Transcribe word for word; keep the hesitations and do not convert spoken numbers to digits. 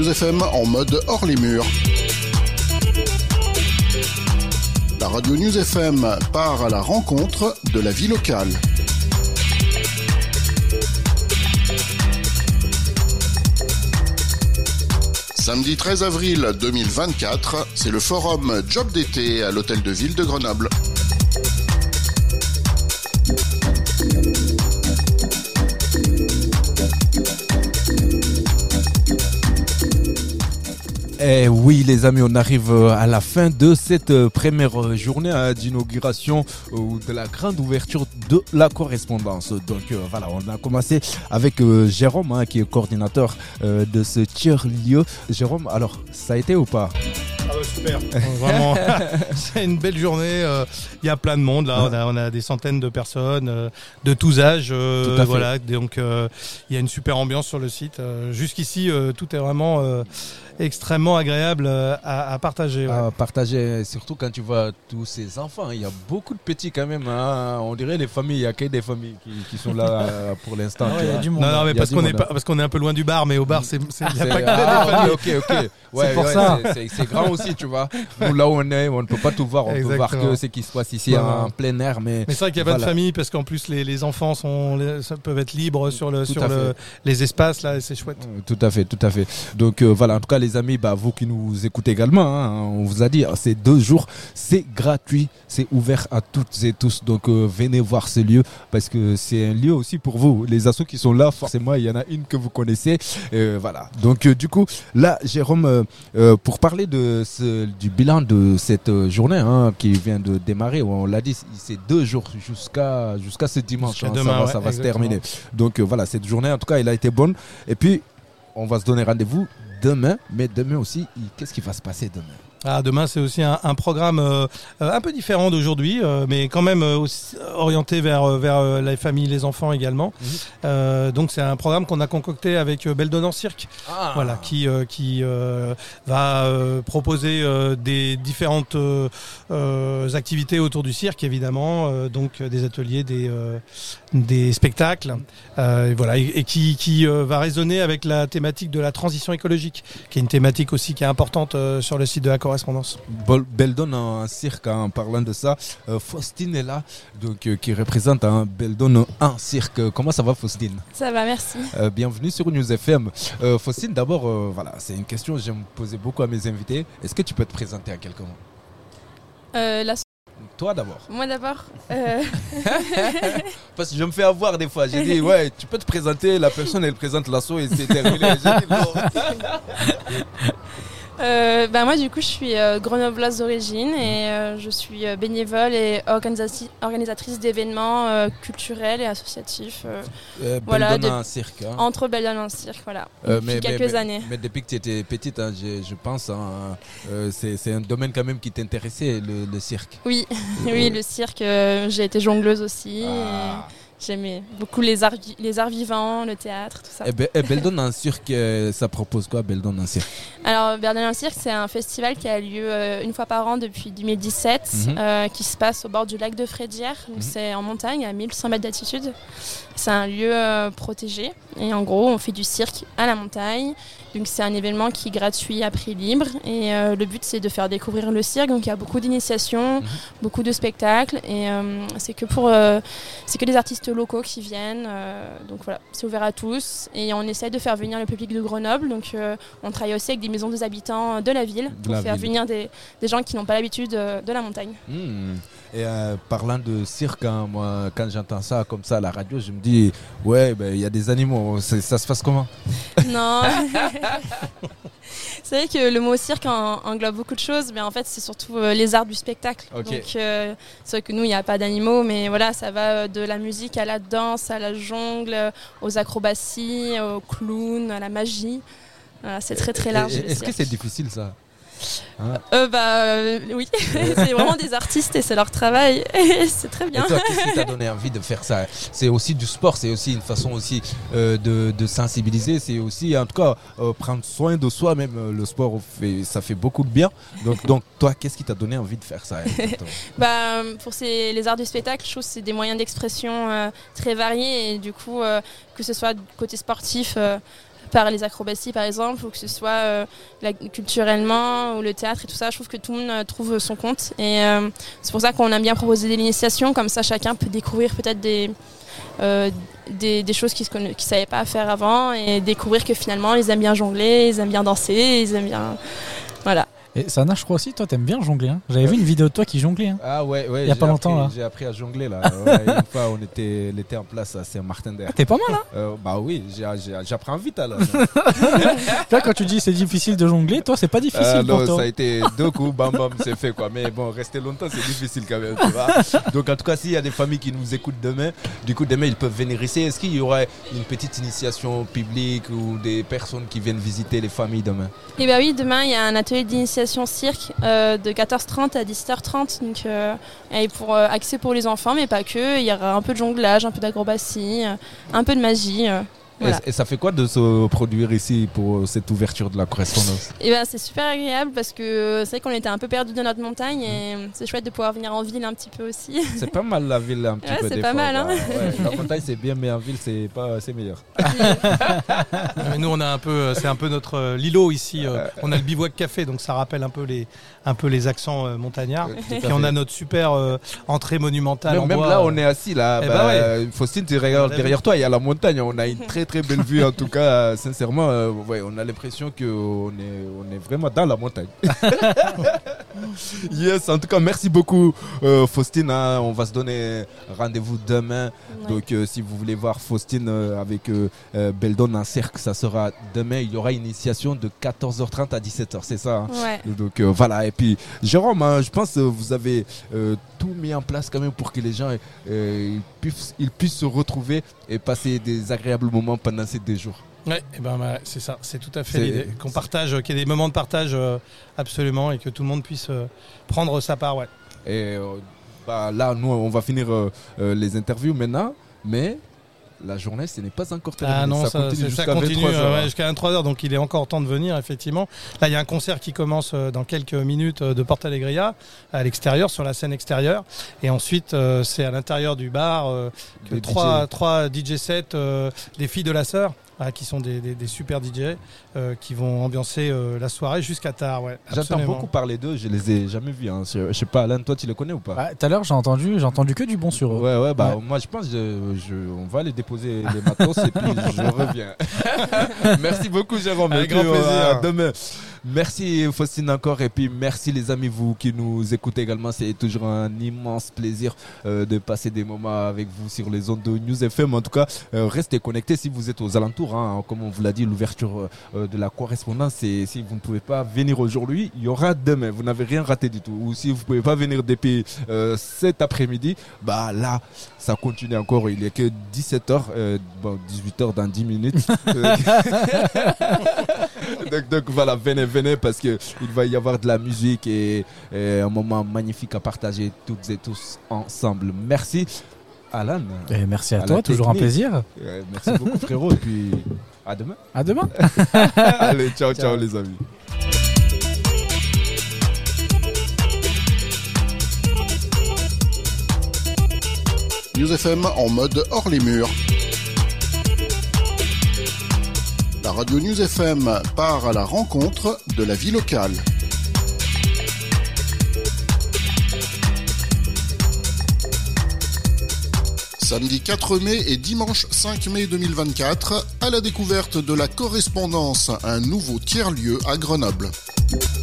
News F M en mode hors les murs. La radio News F M part à la rencontre de la vie locale. Samedi treize avril deux mille vingt-quatre, c'est le forum Job d'été à l'hôtel de ville de Grenoble. Eh oui les amis, on arrive à la fin de cette première journée d'inauguration ou de la grande ouverture de la correspondance. Donc euh, voilà, on a commencé avec euh, Jérôme hein, qui est coordinateur euh, de ce tiers-lieu. Jérôme, alors ça a été ou pas ? Ah ouais, super, vraiment, c'est une belle journée, il euh, y a plein de monde là, on a, on a des centaines de personnes euh, de tous âges, euh, tout à voilà, fait. Donc il euh, y a une super ambiance sur le site, euh, jusqu'ici euh, tout est vraiment euh, extrêmement agréable euh, à, à partager. Ouais. À partager, surtout quand tu vois tous ces enfants, il y a beaucoup de petits quand même, hein. On dirait les familles, il n'y a que des familles qui, qui sont là euh, pour l'instant. Ah ouais, y a du monde. Non, non, mais parce qu'on, est pas, parce qu'on est un peu loin du bar, mais au bar, c'est, c'est, ah, y a c'est pas que ah, des familles. Ok, ok, ok. Ouais, c'est pour ouais, ça. C'est, c'est, c'est grand aussi, tu vois. Nous, là où on est, on ne peut pas tout voir. On Exactement. peut voir que ce qui se passe ici ouais. en plein air. Mais, mais c'est vrai qu'il y a voilà. pas de famille parce qu'en plus, les, les enfants sont, les, peuvent être libres sur, le, sur le, les espaces, là, et c'est chouette. Tout à fait, tout à fait. Donc euh, voilà, en tout cas, les amis, bah, vous qui nous écoutez également, hein, on vous a dit, c'est deux jours, c'est gratuit, c'est ouvert à toutes et tous. Donc euh, venez voir ce lieu parce que c'est un lieu aussi pour vous. Les assos qui sont là, forcément, il y en a une que vous connaissez. Euh, voilà. Donc euh, du coup, là, Jérôme, euh, euh, pour parler de ce, du bilan de cette journée hein, qui vient de démarrer, on l'a dit, c'est deux jours jusqu'à jusqu'à ce dimanche. Jusqu'à hein, demain, ça va, ouais, ça va se terminer. Donc euh, voilà, cette journée, en tout cas, elle a été bonne. Et puis, on va se donner rendez-vous demain, mais demain aussi, qu'est-ce qui va se passer demain ? Ah, demain, c'est aussi un, un programme euh, un peu différent d'aujourd'hui, euh, mais quand même euh, aussi orienté vers, vers euh, les familles, les enfants également. Mmh. Euh, donc, c'est un programme qu'on a concocté avec euh, Beldon en cirque, ah. voilà, qui, euh, qui euh, va euh, proposer euh, des différentes euh, euh, activités autour du cirque, évidemment, euh, donc des ateliers, des, euh, des spectacles, euh, et, voilà, et, et qui, qui euh, va résonner avec la thématique de la transition écologique, qui est une thématique aussi qui est importante euh, sur le site de la correspondance. Beldon en cirque, hein, en parlant de ça, euh, Faustine est là, donc euh, qui représente un hein, Beldon en cirque. Comment ça va, Faustine ? Ça va, merci. Euh, bienvenue sur News F M. Euh, Faustine, d'abord, euh, voilà, c'est une question que j'aime poser beaucoup à mes invités. Est-ce que tu peux te présenter à quelques mots ? euh, la... Toi d'abord. Moi d'abord. Euh... Parce que je me fais avoir des fois. J'ai dit, ouais, tu peux te présenter, la personne elle présente l'assaut et c'est terminé. J'ai dit, bon. Euh, bah moi du coup je suis euh, grenobloise d'origine et euh, je suis euh, bénévole et organisati- organisatrice d'événements euh, culturels et associatifs euh, euh, voilà, Beldon en cirque hein. Entre Beldon en cirque voilà euh, depuis mais, quelques mais, mais, années mais depuis que tu étais petite hein, je, je pense hein, euh, c'est, c'est un domaine quand même qui t'intéressait le, le cirque. Oui, euh, oui le cirque euh, j'ai été jongleuse aussi ah. et... J'aimais beaucoup les arts, les arts vivants, le théâtre, tout ça. Et, Be- et Beldon en cirque, ça propose quoi, Beldon en cirque ? Alors, Beldon en cirque, c'est un festival qui a lieu euh, une fois par an depuis deux mille dix-sept, mm-hmm. euh, qui se passe au bord du lac de Frédière. Donc mm-hmm. C'est en montagne, à mille cent mètres d'altitude. C'est un lieu euh, protégé. Et en gros, on fait du cirque à la montagne. Donc, c'est un événement qui est gratuit à prix libre. Et euh, le but, c'est de faire découvrir le cirque. Donc, il y a beaucoup d'initiations, mm-hmm. beaucoup de spectacles. Et euh, c'est que pour, euh, c'est que des artistes locaux qui viennent, euh, donc voilà, c'est ouvert à tous et on essaie de faire venir le public de Grenoble, donc euh, on travaille aussi avec des maisons des habitants de la ville pour la faire ville. venir des, des gens qui n'ont pas l'habitude de, de la montagne. Mmh. Et euh, parlant de cirque, hein, moi quand j'entends ça comme ça à la radio, je me dis ouais, ben il y a des animaux, c'est, ça se passe comment ? Non. C'est vrai que le mot cirque en, englobe beaucoup de choses, mais en fait c'est surtout euh, les arts du spectacle. Okay. Donc euh, c'est vrai que nous il n'y a pas d'animaux, mais voilà, ça va de la musique à la danse, à la jungle, aux acrobaties, au clown, à la magie. Voilà, c'est très très large. Et, et, est-ce que c'est difficile ça ? Hein euh, bah euh, oui, c'est vraiment des artistes et c'est leur travail et c'est très bien. Et toi, qu'est-ce qui t'a donné envie de faire ça ? C'est aussi du sport, c'est aussi une façon aussi euh, de, de sensibiliser, c'est aussi en tout cas euh, prendre soin de soi même. Le sport fait, ça fait beaucoup de bien. Donc, donc toi, qu'est-ce qui t'a donné envie de faire ça ? Bah pour ces, les arts du spectacle, je trouve que c'est des moyens d'expression euh, très variés et du coup euh, que ce soit côté sportif. Euh, par les acrobaties par exemple, ou que ce soit euh, la, culturellement ou le théâtre et tout ça. Je trouve que tout le monde euh, trouve son compte et euh, c'est pour ça qu'on aime bien proposer des initiations, comme ça chacun peut découvrir peut-être des, euh, des, des choses qu'ils ne savaient pas faire avant et découvrir que finalement ils aiment bien jongler, ils aiment bien danser, ils aiment bien... Voilà. Et Sana, je crois aussi, toi, t'aimes bien jongler. Hein. J'avais vu une vidéo de toi qui jonglait. Hein. Ah ouais, ouais. Il y a pas longtemps appris, là. J'ai appris à jongler là. Ouais, une fois, on était, on était en place à Saint-Martin-d'Air. T'es pas mal, hein euh, Bah oui, j'ai, j'ai, j'apprends vite alors. Là, quand tu dis c'est difficile de jongler, toi, c'est pas difficile euh, pour non, toi. ça a été deux coups, bam bam, c'est fait quoi. Mais bon, rester longtemps, c'est difficile quand même. Tu vois. Donc en tout cas, s'il y a des familles qui nous écoutent demain, du coup demain ils peuvent venir ici. Est-ce qu'il y aurait une petite initiation publique ou des personnes qui viennent visiter les familles demain? Et bah oui, demain il y a un atelier d'initiation cirque. Euh, de quatorze heures trente à dix-sept heures trente, donc euh, et pour euh, accès pour les enfants, mais pas que. Il y aura un peu de jonglage, un peu d'acrobatie, euh, un peu de magie. Euh, voilà. et, et ça fait quoi de se produire ici pour cette ouverture de la correspondance? Et ben c'est super agréable parce que c'est vrai qu'on était un peu perdus de notre montagne et mmh. c'est chouette de pouvoir venir en ville un petit peu aussi. C'est pas mal la ville un petit ouais, peu. C'est des pas fois, mal. Hein. Bah, ouais, la montagne c'est bien, mais en ville c'est pas, c'est meilleur. Mais nous on a un peu, c'est un peu notre euh, l'îlot ici. Euh, on a le bivouac café, donc ça rappelle un peu les, un peu les accents euh, montagnards. Et on a notre super euh, entrée monumentale. Même, en même bois, là euh... on est assis là. Eh bah, bah ouais. Faustine, tu regardes derrière toi, il y a la montagne. On a une très très belle vue en tout cas. Euh, sincèrement, euh, ouais, on a l'impression qu'on est, on est vraiment dans la montagne. Yes, en tout cas, merci beaucoup euh, Faustine. Hein, on va se donner rendez-vous demain. Ouais. Donc, euh, si vous voulez voir Faustine euh, avec euh, euh, Beldon en cercle, ça sera demain. Il y aura une initiation de quatorze heures trente à dix-sept heures, c'est ça hein. Ouais. Donc, euh, voilà. Et puis, Jérôme, hein, je pense que vous avez euh, tout mis en place quand même pour que les gens euh, ils puissent, ils puissent se retrouver et passer des agréables moments pendant ces deux jours. Ouais, et ben, bah, c'est ça, c'est tout à fait c'est, l'idée. Qu'on partage, qu'il y ait des moments de partage euh, absolument et que tout le monde puisse euh, prendre sa part. Ouais. Et euh, bah, là, nous, on va finir euh, euh, les interviews maintenant, mais la journée, ce n'est pas encore terminé. Ah non, ça, ça continue jusqu'à ça continue, vingt-trois heures. Ouais, jusqu'à vingt-trois heures, donc il est encore temps de venir, effectivement. Là, il y a un concert qui commence dans quelques minutes de Porta Alegria, à l'extérieur, sur la scène extérieure. Et ensuite, euh, c'est à l'intérieur du bar, euh, que trois, trois D J sets, euh, des filles de la sœur. Ah, qui sont des, des, des super D J euh, qui vont ambiancer euh, la soirée jusqu'à tard. Ouais, j'entends beaucoup parler d'eux, je les ai jamais vus. Hein. Je, je sais pas, Alain, toi tu les connais ou pas? Tout bah, à l'heure j'ai entendu, j'ai entendu que du bon sur eux. Ouais, ouais, bah ouais. Moi je pense je, je, on va les déposer les matos et puis je reviens. Merci beaucoup Jérôme. Avec grand plaisir. À demain. Merci Faustine encore et puis merci les amis vous qui nous écoutez également, c'est toujours un immense plaisir euh, de passer des moments avec vous sur les ondes de News F M. En tout cas euh, restez connectés si vous êtes aux alentours hein, comme on vous l'a dit, l'ouverture euh, de la correspondance et si vous ne pouvez pas venir aujourd'hui, il y aura demain, vous n'avez rien raté du tout, ou si vous ne pouvez pas venir depuis euh, cet après-midi, bah là ça continue encore, il n'est que dix-sept heures, euh, bon, dix-huit heures dans dix minutes. donc, donc voilà, venez venez parce qu'il va y avoir de la musique et, et un moment magnifique à partager toutes et tous ensemble. Merci Alan. Et merci à, à toi, toujours un plaisir. Euh, merci beaucoup frérot et puis à demain. À demain. Allez, ciao, ciao, ciao les amis. News F M en mode hors les murs. La radio News F M part à la rencontre de la vie locale. Samedi quatre mai et dimanche cinq mai deux mille vingt-quatre, à la découverte de la correspondance, un nouveau tiers-lieu à Grenoble.